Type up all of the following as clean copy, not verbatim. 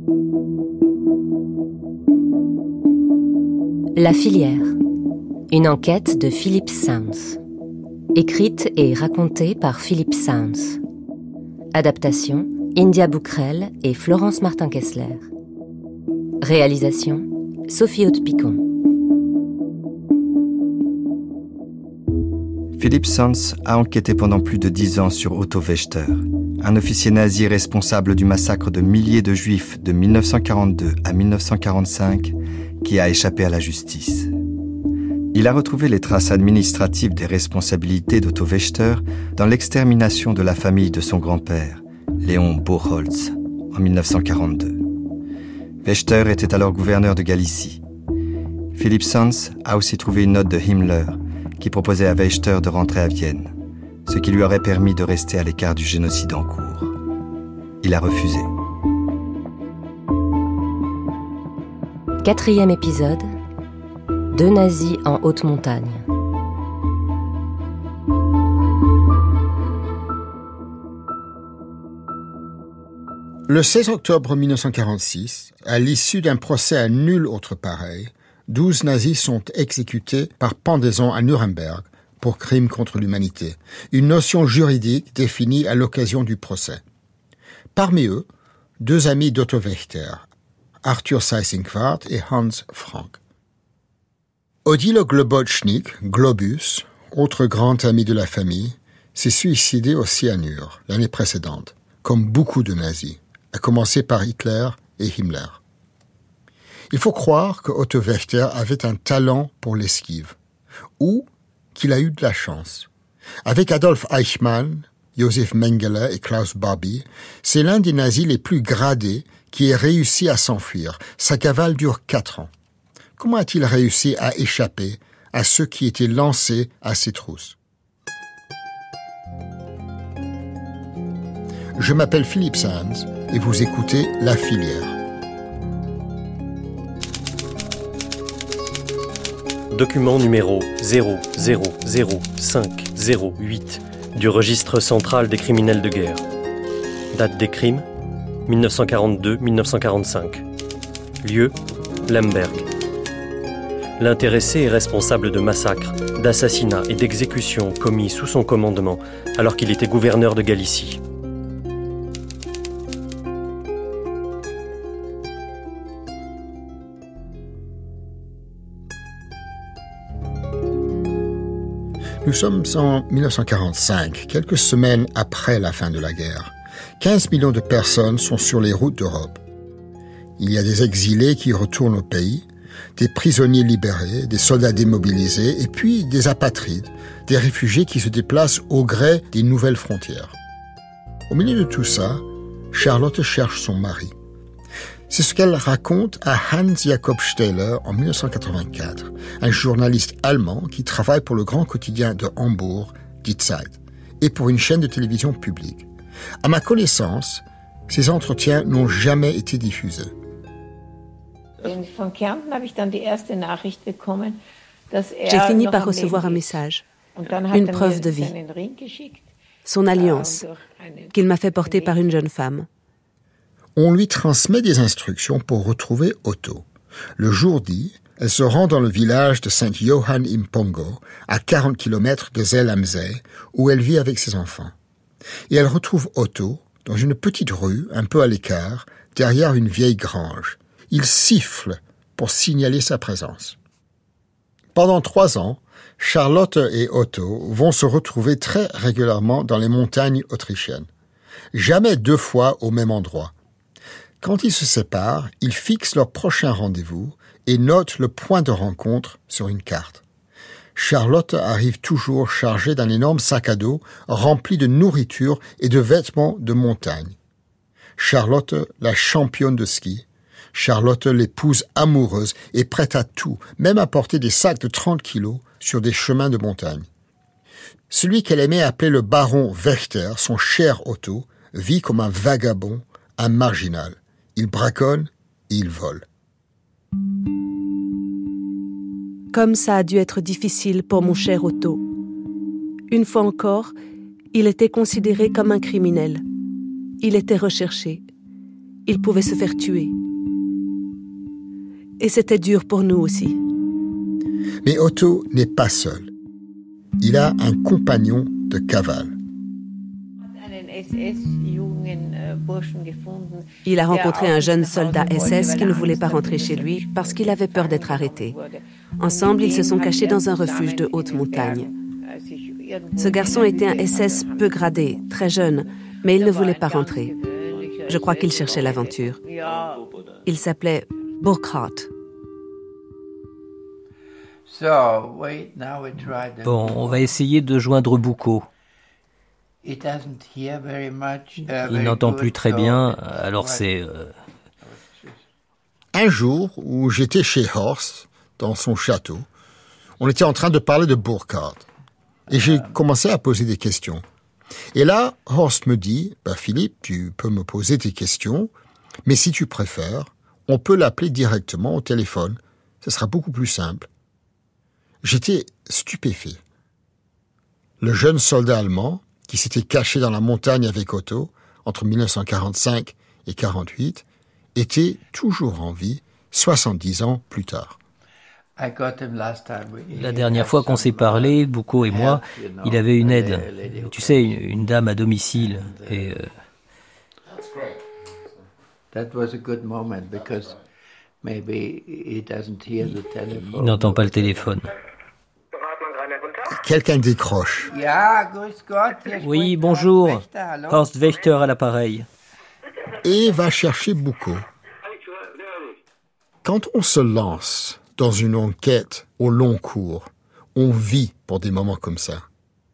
La filière. Une enquête de Philip Sounds. Écrite et racontée par Philip Sounds. Adaptation, India Bouquerel et Florence Martin-Kessler. Réalisation, Sophie Haute-Picon. Philip Sounds a enquêté pendant plus de 10 ans sur Otto Wächter, un officier nazi responsable du massacre de milliers de Juifs de 1942 à 1945 qui a échappé à la justice. Il a retrouvé les traces administratives des responsabilités d'Otto Wächter dans l'extermination de la famille de son grand-père, Léon Buchholz, en 1942. Wächter était alors gouverneur de Galicie. Philip Sounds a aussi trouvé une note de Himmler qui proposait à Wächter de rentrer à Vienne, ce qui lui aurait permis de rester à l'écart du génocide en cours. Il a refusé. 4e épisode. 2 nazis en haute montagne. Le 16 octobre 1946, à l'issue d'un procès à nul autre pareil, 12 nazis sont exécutés par pendaison à Nuremberg pour crime contre l'humanité, une notion juridique définie à l'occasion du procès. Parmi eux, 2 amis d'Otto Wächter, Arthur Seyss-Inquart et Hans Frank. Odilo Globotschnik, Globus, autre grand ami de la famille, s'est suicidé au cyanure l'année précédente, comme beaucoup de nazis, à commencer par Hitler et Himmler. Il faut croire que Otto Wächter avait un talent pour l'esquive, ou qu'il a eu de la chance. Avec Adolf Eichmann, Josef Mengele et Klaus Barbie, c'est l'un des nazis les plus gradés qui ait réussi à s'enfuir. Sa cavale dure 4 ans. Comment a-t-il réussi à échapper à ceux qui étaient lancés à ses trousses? Je m'appelle Philip Sounds et vous écoutez La Filière. Document numéro 000508 du registre central des criminels de guerre. Date des crimes 1942-1945. Lieu Lemberg. L'intéressé est responsable de massacres, d'assassinats et d'exécutions commis sous son commandement alors qu'il était gouverneur de Galicie. Nous sommes en 1945, quelques semaines après la fin de la guerre. 15 millions de personnes sont sur les routes d'Europe. Il y a des exilés qui retournent au pays, des prisonniers libérés, des soldats démobilisés, et puis des apatrides, des réfugiés qui se déplacent au gré des nouvelles frontières. Au milieu de tout ça, Charlotte cherche son mari. C'est ce qu'elle raconte à Hans Jakob Stehler en 1984, un journaliste allemand qui travaille pour le grand quotidien de Hambourg, Die Zeit, et pour une chaîne de télévision publique. À ma connaissance, ces entretiens n'ont jamais été diffusés. J'ai fini par recevoir un message, une preuve de vie, son alliance, qu'il m'a fait porter par une jeune femme. On lui transmet des instructions pour retrouver Otto. Le jour dit, elle se rend dans le village de Saint-Johann im Pongo, à 40 km de Zell am See, où elle vit avec ses enfants. Et elle retrouve Otto dans une petite rue, un peu à l'écart, derrière une vieille grange. Il siffle pour signaler sa présence. Pendant 3 ans, Charlotte et Otto vont se retrouver très régulièrement dans les montagnes autrichiennes. Jamais 2 fois au même endroit. Quand ils se séparent, ils fixent leur prochain rendez-vous et notent le point de rencontre sur une carte. Charlotte arrive toujours chargée d'un énorme sac à dos rempli de nourriture et de vêtements de montagne. Charlotte, la championne de ski. Charlotte, l'épouse amoureuse, est prête à tout, même à porter des sacs de 30 kilos sur des chemins de montagne. Celui qu'elle aimait appeler le baron Wächter, son cher Otto, vit comme un vagabond, un marginal. Il braconne et il vole. Comme ça a dû être difficile pour mon cher Otto. Une fois encore, il était considéré comme un criminel. Il était recherché. il pouvait se faire tuer. Et c'était dur pour nous aussi. Mais Otto n'est pas seul. Il a un compagnon de cavale. Il a rencontré un jeune soldat SS qui ne voulait pas rentrer chez lui parce qu'il avait peur d'être arrêté. Ensemble, ils se sont cachés dans un refuge de haute montagne. Ce garçon était un SS peu gradé, très jeune, mais il ne voulait pas rentrer. Je crois qu'il cherchait l'aventure. Il s'appelait Burkhardt. Bon, on va essayer de joindre Boucau. Il n'entend plus très bien, alors c'est... Un jour où j'étais chez Horst, dans son château, on était en train de parler de Burkhardt. Et j'ai commencé à poser des questions. Et là, Horst me dit, Philippe, tu peux me poser tes questions, mais si tu préfères, on peut l'appeler directement au téléphone. Ce sera beaucoup plus simple. J'étais stupéfait. Le jeune soldat allemand, qui s'était caché dans la montagne avec Otto, entre 1945 et 1948, était toujours en vie, 70 ans plus tard. La dernière fois qu'on s'est parlé, Boucau et moi, il avait une aide. Tu sais, une dame à domicile. Et il n'entend pas le téléphone. Quelqu'un décroche. Oui, bonjour. Horst Wächter à l'appareil. Et va chercher Boucau. Quand on se lance dans une enquête au long cours, on vit pour des moments comme ça.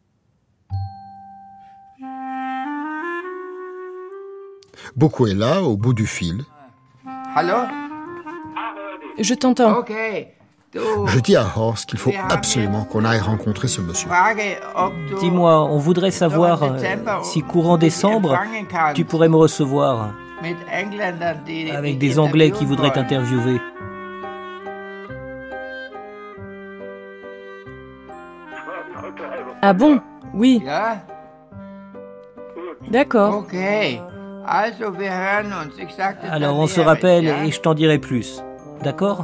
Boucau est là, au bout du fil. Allô? Je t'entends. Je dis à Horst qu'il faut absolument qu'on aille rencontrer ce monsieur. Dis-moi, on voudrait savoir si courant décembre, tu pourrais me recevoir avec des Anglais qui voudraient t'interviewer. Ah bon? Oui. D'accord. Alors on se rappelle et je t'en dirai plus. D'accord?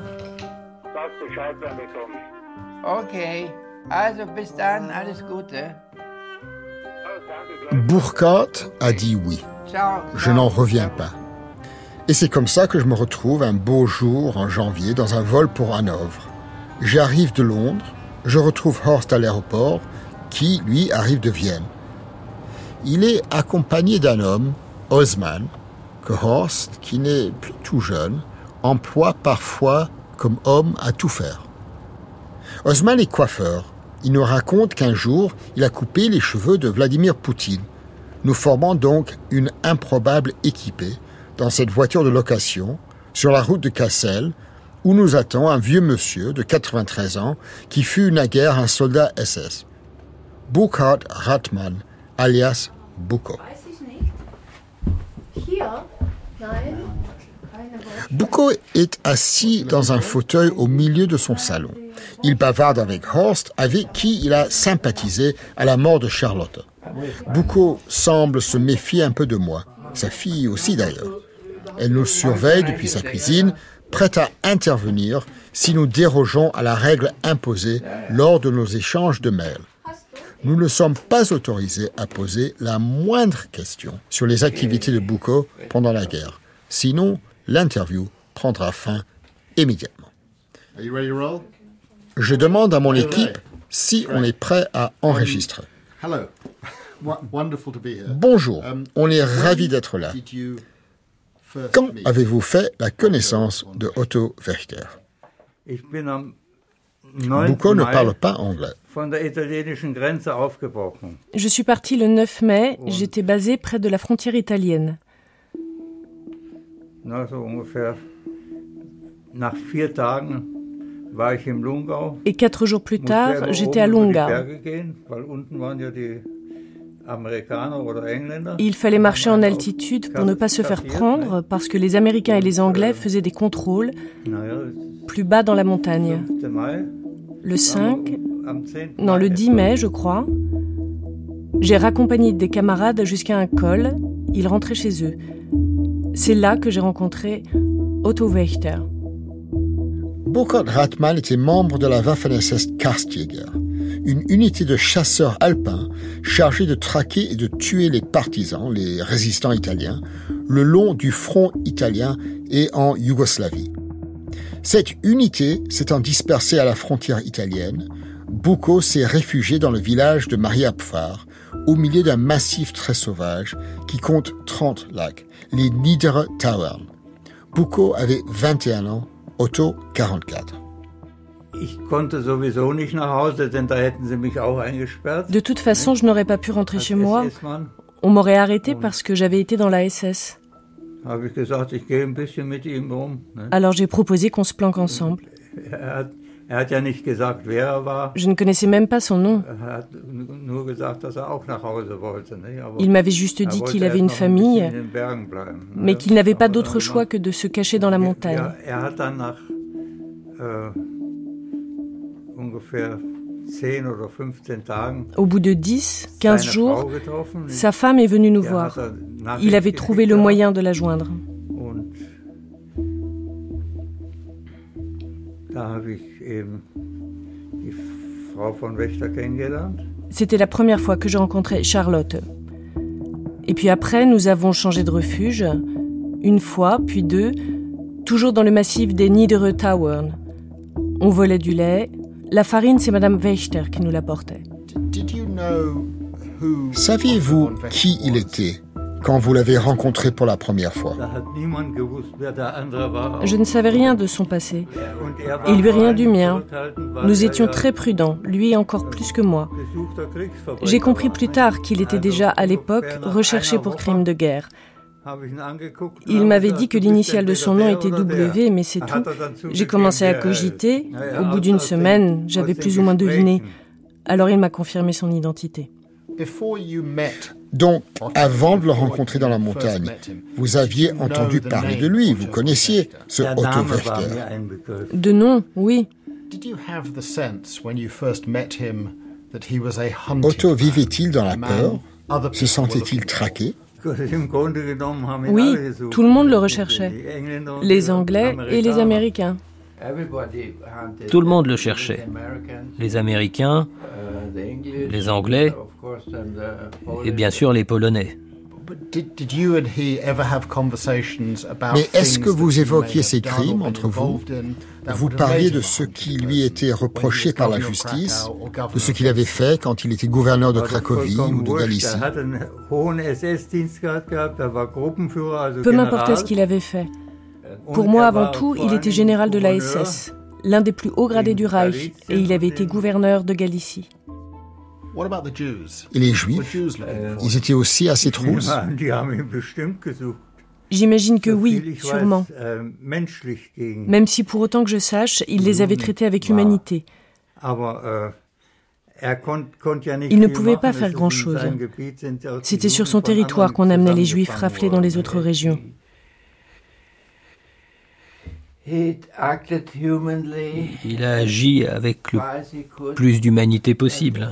Burkhardt a dit oui. Je n'en reviens pas. Et c'est comme ça que je me retrouve un beau jour en janvier dans un vol pour Hanovre. J'arrive de Londres, je retrouve Horst à l'aéroport, qui, lui, arrive de Vienne. Il est accompagné d'un homme, Osman, que Horst, qui n'est plus tout jeune, emploie parfois comme homme à tout faire. Osman est coiffeur. Il nous raconte qu'un jour, il a coupé les cheveux de Vladimir Poutine. Nous formons donc une improbable équipée dans cette voiture de location, sur la route de Kassel, où nous attend un vieux monsieur de 93 ans qui fut naguère un soldat SS. Burkhardt Rathmann, alias Boucau. Boucau est assis dans un fauteuil au milieu de son salon. Il bavarde avec Horst, avec qui il a sympathisé à la mort de Charlotte. Boucau semble se méfier un peu de moi, sa fille aussi d'ailleurs. Elle nous surveille depuis sa cuisine, prête à intervenir si nous dérogeons à la règle imposée lors de nos échanges de mails. Nous ne sommes pas autorisés à poser la moindre question sur les activités de Boucau pendant la guerre. Sinon, l'interview prendra fin immédiatement. Je demande à mon équipe si on est prêt à enregistrer. Bonjour, on est ravis d'être là. Quand avez-vous fait la connaissance de Otto Wächter? Boucau ne parle pas anglais. Je suis parti le 9 mai, j'étais basé près de la frontière italienne. Et 4 jours plus tard, j'étais à Lungau. Il fallait marcher en altitude pour ne pas se faire prendre, parce que les Américains et les Anglais faisaient des contrôles plus bas dans la montagne. Le 10 mai, je crois, j'ai raccompagné des camarades jusqu'à un col. Ils rentraient chez eux. C'est là que j'ai rencontré Otto Wächter. Burkhard Rathmann était membre de la Waffen-SS Karstjäger, une unité de chasseurs alpins chargée de traquer et de tuer les partisans, les résistants italiens, le long du front italien et en Yougoslavie. Cette unité s'étant dispersée à la frontière italienne, Bucco s'est réfugié dans le village de Mariapfar, au milieu d'un massif très sauvage qui compte 30 lacs, les Niedere Tauern. Bucco avait 21 ans, Otto 44. De toute façon, je n'aurais pas pu rentrer chez moi. On m'aurait arrêté parce que j'avais été dans la SS. Alors j'ai proposé qu'on se planque ensemble. Je ne connaissais même pas son nom. Il m'avait juste dit qu'il avait une famille, mais qu'il n'avait pas d'autre choix que de se cacher dans la montagne. Au bout de 10, 15 jours, sa femme est venue nous voir. Il avait trouvé le moyen de la joindre. C'était la première fois que je rencontrais Charlotte. Et puis après, nous avons changé de refuge, une fois, puis deux, toujours dans le massif des Niedere Tauern. On volait du lait. La farine, c'est Madame Wächter qui nous l'apportait. Saviez-vous qui il était quand vous l'avez rencontré pour la première fois? Je ne savais rien de son passé, et lui rien du mien. Nous étions très prudents, lui encore plus que moi. J'ai compris plus tard qu'il était déjà, à l'époque, recherché pour crimes de guerre. Il m'avait dit que l'initiale de son nom était W, mais c'est tout. J'ai commencé à cogiter. Au bout d'une semaine, j'avais plus ou moins deviné. Alors il m'a confirmé son identité. Donc, avant de le rencontrer dans la montagne, vous aviez entendu parler de lui, vous connaissiez ce Otto Wächter. De nom, oui. Otto vivait-il dans la peur? Se sentait-il traqué? Oui, tout le monde le recherchait. Les Anglais et les Américains. Tout le monde le cherchait. Les Américains, les Anglais et bien sûr les Polonais. Mais est-ce que vous évoquiez ces crimes entre vous? Vous parliez de ce qui lui était reproché par la justice, de ce qu'il avait fait quand il était gouverneur de Cracovie ou de Galicie. Peu m'importait ce qu'il avait fait. Pour moi, avant tout, il était général de la SS, l'un des plus hauts gradés du Reich, et il avait été gouverneur de Galicie. Et les Juifs, ils étaient aussi à ses trousses? J'imagine que oui, sûrement. Même si pour autant que je sache, il les avait traités avec humanité. Il ne pouvait pas faire grand-chose. C'était sur son territoire qu'on amenait les Juifs raflés dans les autres régions. Il a agi avec le plus d'humanité possible.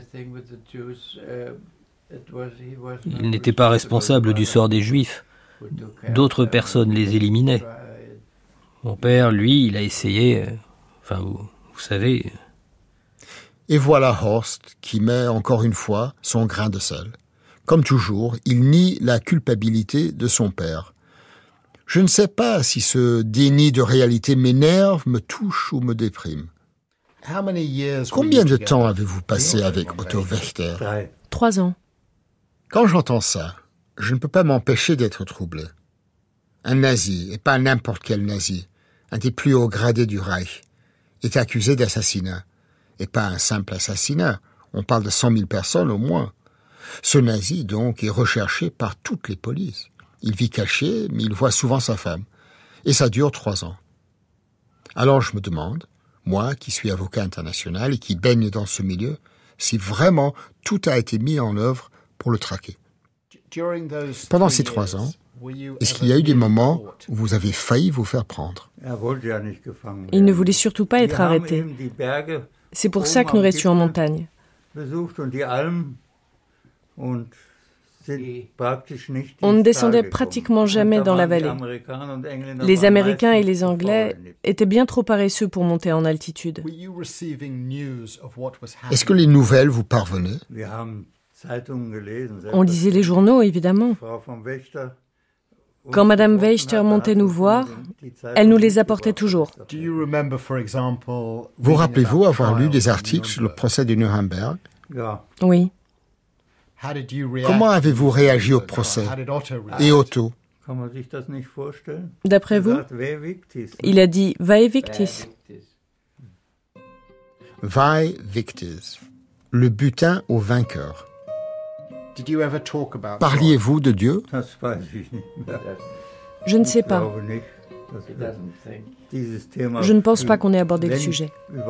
Il n'était pas responsable du sort des Juifs. D'autres personnes les éliminaient. Mon père, lui, il a essayé... vous savez... Et voilà Horst qui met encore une fois son grain de sel. Comme toujours, il nie la culpabilité de son père. Je ne sais pas si ce déni de réalité m'énerve, me touche ou me déprime. Combien de temps avez-vous passé avec Otto Wächter? 3 ans. Quand j'entends ça, je ne peux pas m'empêcher d'être troublé. Un nazi, et pas n'importe quel nazi, un des plus hauts gradés du Reich, est accusé d'assassinat. Et pas un simple assassinat, on parle de 100 000 personnes au moins. Ce nazi, donc, est recherché par toutes les polices. Il vit caché, mais il voit souvent sa femme. Et ça dure 3 ans. Alors je me demande, moi qui suis avocat international et qui baigne dans ce milieu, si vraiment tout a été mis en œuvre pour le traquer. Pendant ces 3 ans, est-ce qu'il y a eu des moments où vous avez failli vous faire prendre? Il ne voulait surtout pas être arrêté. C'est pour ça que nous restions en montagne. On ne descendait pratiquement jamais dans la vallée. Les Américains et les Anglais étaient bien trop paresseux pour monter en altitude. Est-ce que les nouvelles vous parvenaient? On lisait les journaux, évidemment. Quand Madame Wächter montait nous voir, elle nous les apportait toujours. Vous rappelez-vous avoir lu des articles sur le procès de Nuremberg? Oui. Comment avez-vous réagi au procès? Et Otto? D'après vous? Il a dit « Vae victis ». Vae victis, le butin au vainqueur. Parliez-vous de Dieu? Je ne sais pas. Je ne pense pas qu'on ait abordé le sujet.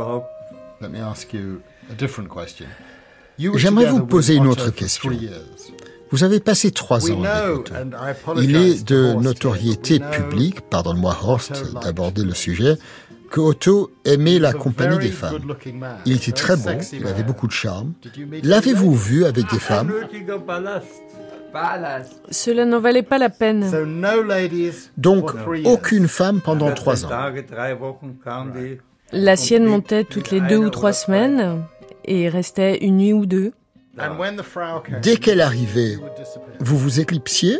J'aimerais vous poser une autre question. Vous avez passé 3 ans avec Otto. Il est de notoriété publique, pardonne-moi Horst d'aborder le sujet, que Otto aimait la compagnie des femmes. Il était très beau, il avait beaucoup de charme. L'avez-vous vu avec des femmes? Cela n'en valait pas la peine. Donc, aucune femme pendant 3 ans. La sienne montait toutes les 2 ou 3 semaines et restait une nuit ou 2. Dès qu'elle arrivait, vous vous éclipsiez?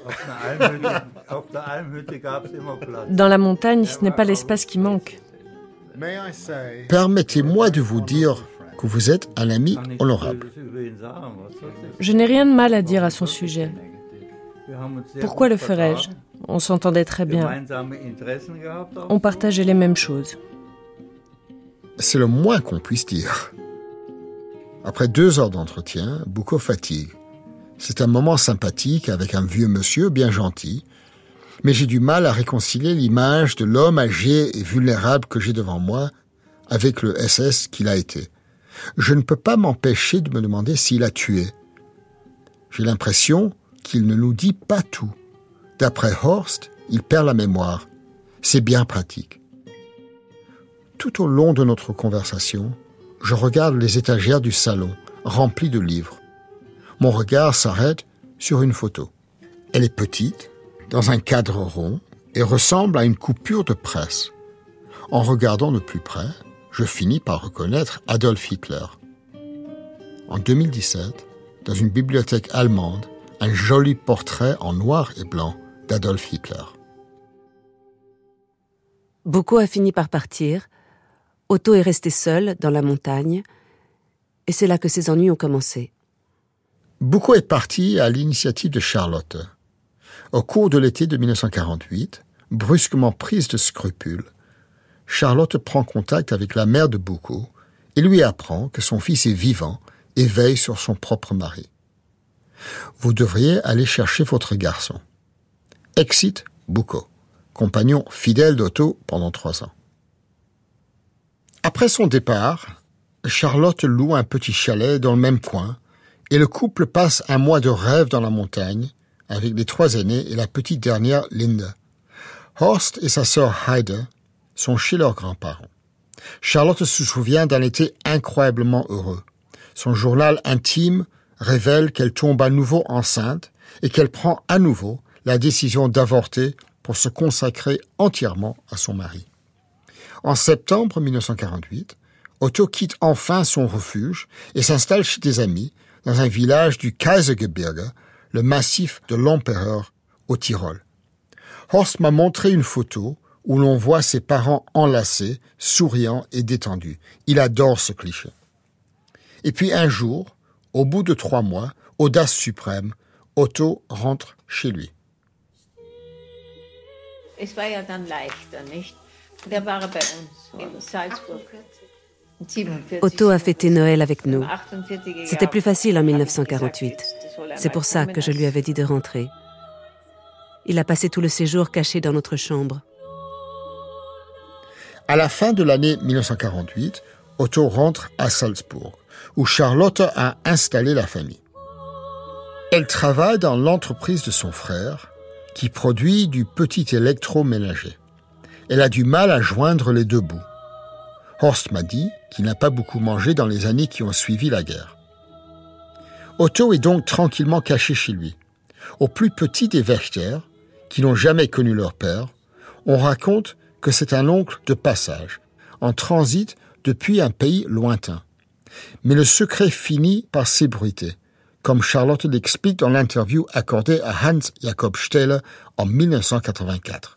Dans la montagne, ce n'est pas l'espace qui manque. Permettez-moi de vous dire que vous êtes un ami honorable. Je n'ai rien de mal à dire à son sujet. Pourquoi le ferais-je? On s'entendait très bien. On partageait les mêmes choses. C'est le moins qu'on puisse dire. Après 2 heures d'entretien, Boucau fatigue. C'est un moment sympathique avec un vieux monsieur bien gentil, mais j'ai du mal à réconcilier l'image de l'homme âgé et vulnérable que j'ai devant moi avec le SS qu'il a été. Je ne peux pas m'empêcher de me demander s'il a tué. J'ai l'impression qu'il ne nous dit pas tout. D'après Horst, il perd la mémoire. C'est bien pratique. Tout au long de notre conversation, je regarde les étagères du salon, remplies de livres. Mon regard s'arrête sur une photo. Elle est petite, dans un cadre rond, et ressemble à une coupure de presse. En regardant de plus près, je finis par reconnaître Adolf Hitler. En 2017, dans une bibliothèque allemande, un joli portrait en noir et blanc d'Adolf Hitler. Boucau a fini par partir. Otto est resté seul dans la montagne, et c'est là que ses ennuis ont commencé. Boucau est parti à l'initiative de Charlotte. Au cours de l'été de 1948, brusquement prise de scrupules, Charlotte prend contact avec la mère de Boucau et lui apprend que son fils est vivant et veille sur son propre mari. Vous devriez aller chercher votre garçon. Exit Boucau, compagnon fidèle d'Otto pendant 3 ans. Après son départ, Charlotte loue un petit chalet dans le même coin et le couple passe un mois de rêve dans la montagne avec les 3 aînés et la petite dernière Linda. Horst et sa sœur Heide sont chez leurs grands-parents. Charlotte se souvient d'un été incroyablement heureux. Son journal intime révèle qu'elle tombe à nouveau enceinte et qu'elle prend à nouveau la décision d'avorter pour se consacrer entièrement à son mari. En septembre 1948, Otto quitte enfin son refuge et s'installe chez des amis dans un village du Kaisergebirge, le massif de l'Empereur au Tyrol. Horst m'a montré une photo où l'on voit ses parents enlacés, souriants et détendus. Il adore ce cliché. Et puis un jour, au bout de 3 mois, audace suprême, Otto rentre chez lui. Es war ja dann leichter, nicht? Der war bei uns in Salzburg. Otto a fêté Noël avec nous. C'était plus facile en 1948. C'est pour ça que je lui avais dit de rentrer. Il a passé tout le séjour caché dans notre chambre. À la fin de l'année 1948, Otto rentre à Salzbourg, où Charlotte a installé la famille. Elle travaille dans l'entreprise de son frère, qui produit du petit électroménager. Elle a du mal à joindre les 2 bouts. Horst m'a dit qu'il n'a pas beaucoup mangé dans les années qui ont suivi la guerre. Otto est donc tranquillement caché chez lui. Aux plus petits des Wächter, qui n'ont jamais connu leur père, on raconte que c'est un oncle de passage, en transit depuis un pays lointain. Mais le secret finit par s'ébruiter, comme Charlotte l'explique dans l'interview accordée à Hans Jakob Steller en 1984.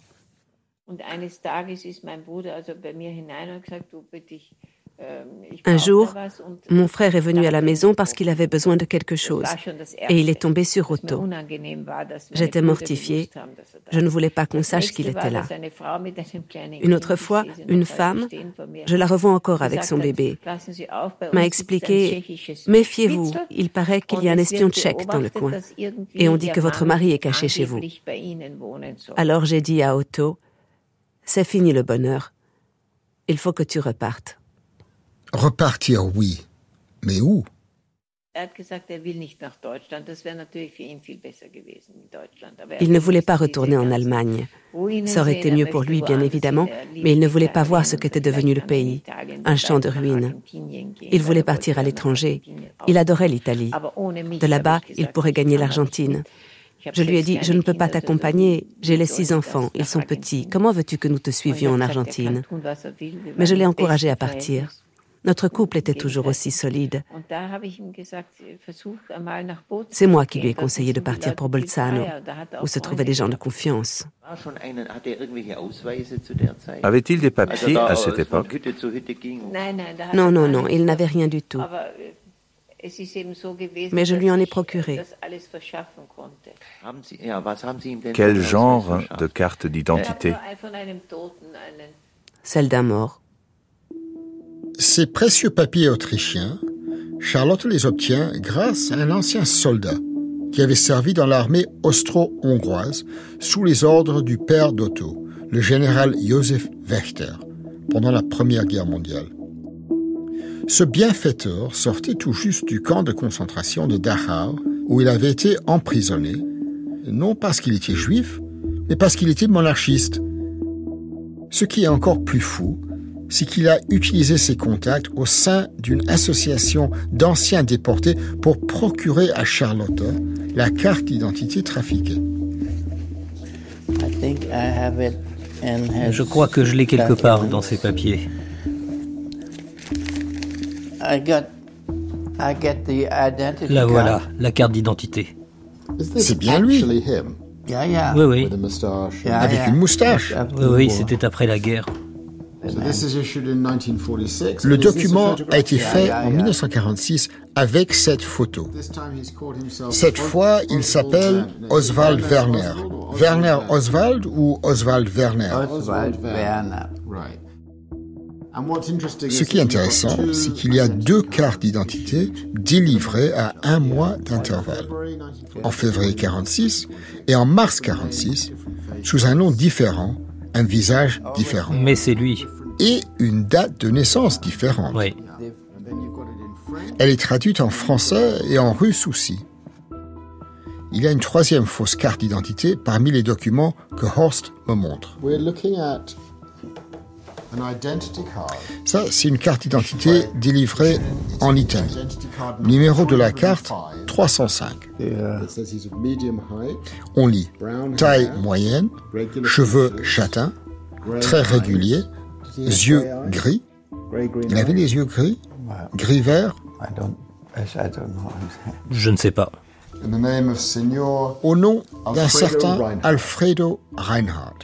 Un jour, mon frère est venu à la maison parce qu'il avait besoin de quelque chose et il est tombé sur Otto. J'étais mortifiée. Je ne voulais pas qu'on sache qu'il était là. Une autre fois, une femme, je la revois encore avec son bébé, m'a expliqué « Méfiez-vous, il paraît qu'il y a un espion tchèque dans le coin et on dit que votre mari est caché chez vous. » Alors j'ai dit à Otto « C'est fini le bonheur. Il faut que tu repartes. » Repartir, oui. Mais où? Il ne voulait pas retourner en Allemagne. Ça aurait été mieux pour lui, bien évidemment, mais il ne voulait pas voir ce qu'était devenu le pays, un champ de ruines. Il voulait partir à l'étranger. Il adorait l'Italie. De là-bas, il pourrait gagner l'Argentine. Je lui ai dit, je ne peux pas t'accompagner, j'ai les 6 enfants, ils sont petits, comment veux-tu que nous te suivions en Argentine? Mais je l'ai encouragé à partir. Notre couple était toujours aussi solide. C'est moi qui lui ai conseillé de partir pour Bolzano, où se trouvaient des gens de confiance. Avait-il des papiers à cette époque? Non, il n'avait rien du tout. Mais je lui en ai procuré. Quel genre de carte d'identité? Celle d'un mort. Ces précieux papiers autrichiens, Charlotte les obtient grâce à un ancien soldat qui avait servi dans l'armée austro-hongroise sous les ordres du père d'Otto, le général Josef Wächter, pendant la Première Guerre mondiale. Ce bienfaiteur sortait tout juste du camp de concentration de Dachau, où il avait été emprisonné, non parce qu'il était juif, mais parce qu'il était monarchiste. Ce qui est encore plus fou, c'est qu'il a utilisé ses contacts au sein d'une association d'anciens déportés pour procurer à Charlotte la carte d'identité trafiquée. Je crois que je l'ai quelque part dans ces papiers. La voilà, la carte d'identité. C'est bien lui. Oui. Avec une moustache. Oui, c'était après la guerre. Le document a été fait en 1946 avec cette photo. Cette fois, il s'appelle Oswald Werner. Werner Oswald ou Oswald Werner? Ce qui est intéressant, c'est qu'il y a 2 cartes d'identité délivrées à 1 mois d'intervalle. En février 1946 et en mars 1946, sous un nom différent, un visage différent. Mais c'est lui. Et une date de naissance différente. Oui. Elle est traduite en français et en russe aussi. Il y a une 3e fausse carte d'identité parmi les documents que Horst me montre. Ça, c'est une carte d'identité délivrée en Italie. Numéro de la carte, 305. On lit taille moyenne, cheveux châtains, très réguliers, yeux gris. Il avait les yeux gris? Gris-vert? Je ne sais pas. Au nom d'un certain Alfredo Reinhardt.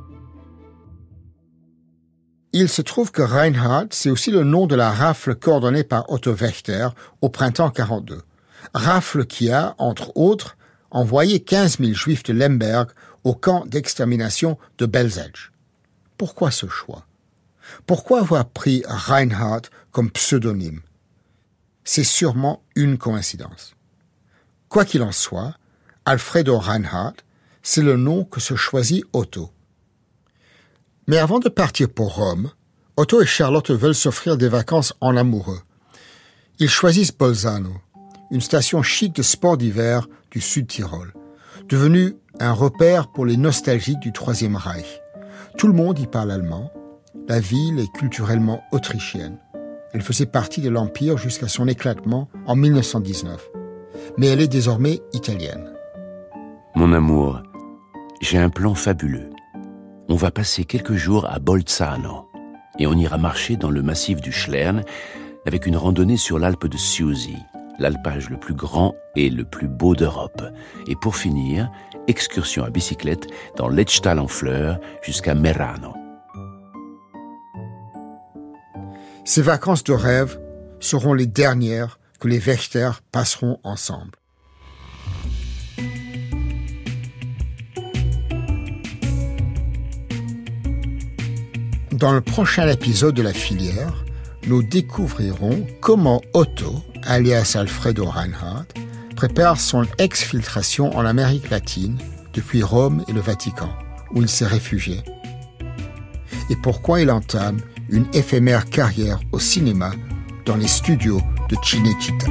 Il se trouve que Reinhardt, c'est aussi le nom de la rafle coordonnée par Otto Wächter au printemps 1942. Rafle qui a, entre autres, envoyé 15 000 juifs de Lemberg au camp d'extermination de Belzec. Pourquoi ce choix? Pourquoi avoir pris Reinhardt comme pseudonyme? C'est sûrement une coïncidence. Quoi qu'il en soit, Alfredo Reinhardt, c'est le nom que se choisit Otto. Mais avant de partir pour Rome, Otto et Charlotte veulent s'offrir des vacances en amoureux. Ils choisissent Bolzano, une station chic de sport d'hiver du Sud-Tyrol, devenue un repère pour les nostalgiques du Troisième Reich. Tout le monde y parle allemand. La ville est culturellement autrichienne. Elle faisait partie de l'Empire jusqu'à son éclatement en 1919. Mais elle est désormais italienne. Mon amour, j'ai un plan fabuleux. On va passer quelques jours à Bolzano et on ira marcher dans le massif du Schlern avec une randonnée sur l'Alpe de Siusi, l'alpage le plus grand et le plus beau d'Europe. Et pour finir, excursion à bicyclette dans l'Etschtal en fleurs jusqu'à Merano. Ces vacances de rêve seront les dernières que les Wächter passeront ensemble. Dans le prochain épisode de La Filière, nous découvrirons comment Otto, alias Alfredo Reinhardt, prépare son exfiltration en Amérique latine depuis Rome et le Vatican, où il s'est réfugié. Et pourquoi il entame une éphémère carrière au cinéma dans les studios de Cinecittà.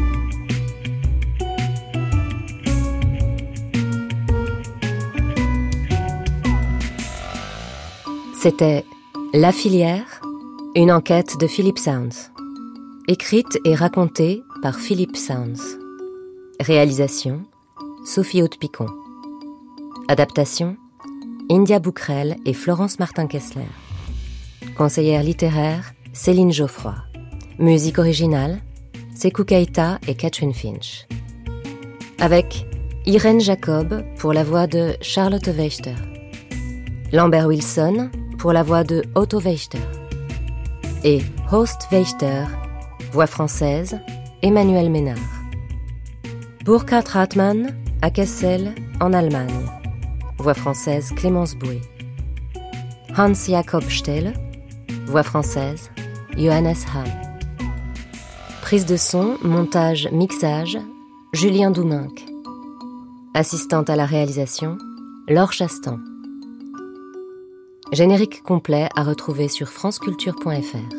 C'était La Filière, une enquête de Philip Sounds. Écrite et racontée par Philip Sounds. Réalisation, Sophie Haute-Picon. Adaptation, India Boukrel et Florence Martin-Kessler. Conseillère littéraire, Céline Geoffroy. Musique originale, Sekou Keita et Catherine Finch. Avec Irène Jacob pour la voix de Charlotte Wächter. Lambert Wilson pour la voix de Otto Wächter. Et Horst Wächter, voix française, Emmanuel Ménard. Burkhard Rathmann à Kassel, en Allemagne. Voix française Clémence Bouet. Hans Jakob Stelle, voix française Johannes Hahn. Prise de son, montage, mixage, Julien Douminc. Assistante à la réalisation, Laure Chastan. Générique complet à retrouver sur franceculture.fr.